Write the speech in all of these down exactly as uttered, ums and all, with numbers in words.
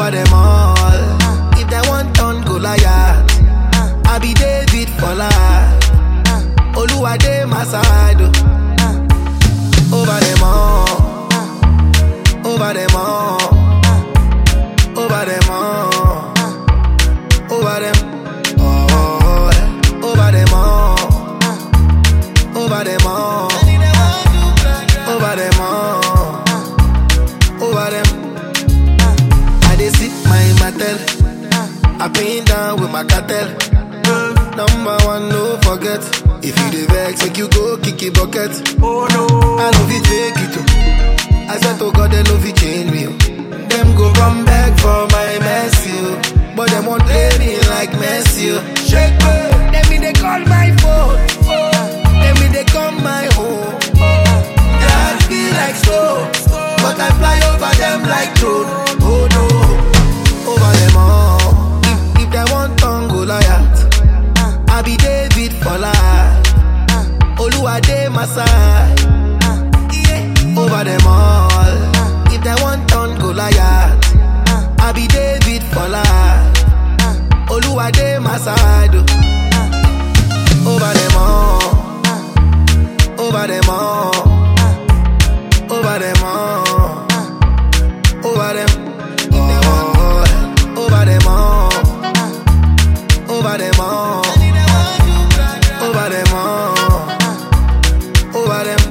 over them all. If they want turn Goliath, I be David for life. Oluwade my side. Over them all. Over them all. Over them all. Over them all. Over them all. Over them all. Over them all. Over them. I dey sip my Mattel. I paint down with my cartel. Number one, no forget. If you dey vex, make you go kick a bucket. Oh no, I know fit fake it too. I said to God, they know fit change me. Them go come back for my mercy, but them won't play me like Messi. Shake me, let me they call my phone. Let me they come my home. Yeah, I feel like slow, but I fly over them like drone. Oh no, over them all. If, if they want turn Goliath, I be David for life. Oluwade my side. Over them all. If they want turn Goliath, I be David for life. Oluwade my side. Over them all. Over them all. Over them all. Over them all. Over them all. Over them all. Over them all. Over them.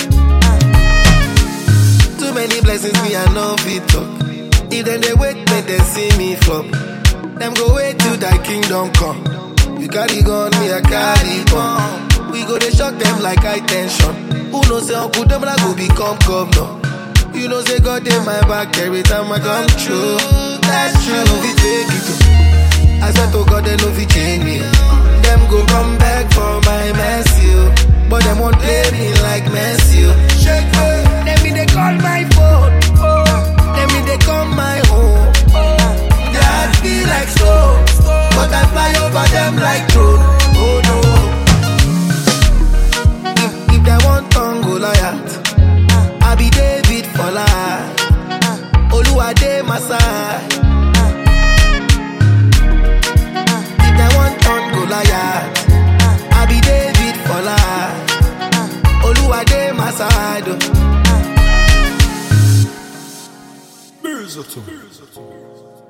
Too many blessings me I know fit talk. If then they wait, make them see me flop. Them go wait till thy kingdom come. You carry gun, me I carry bomb. We go they shock them like high tension. Who knows say Uncle Demla go become governor. You know say God in my back every time I come true. That's true, no fit fake it too. I swear to God they no fit change me. Them go come back for my mercy, but them won't play me like Messi. Shake me, let me they call my phone. Let me they come my home. Yeah, I feel like slow, but I fly over them like drone. Oh no. If, if they want turn Goliath, I be David for life. Oluwade my side. If they want turn Goliath, I be David for life. Oluwade my side. Böse.